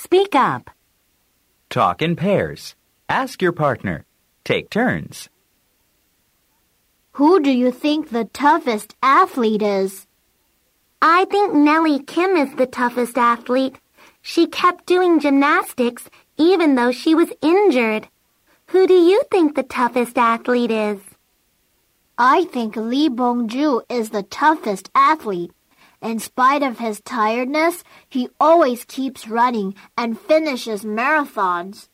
Speak up. Talk in pairs. Ask your partner. Take turns. Who do you think the toughest athlete is? I think Nellie Kim is the toughest athlete. She kept doing gymnastics even though she was injured. Who do you think the toughest athlete is? I think Lee Bong-ju is the toughest athlete. In spite of his tiredness, he always keeps running and finishes marathons.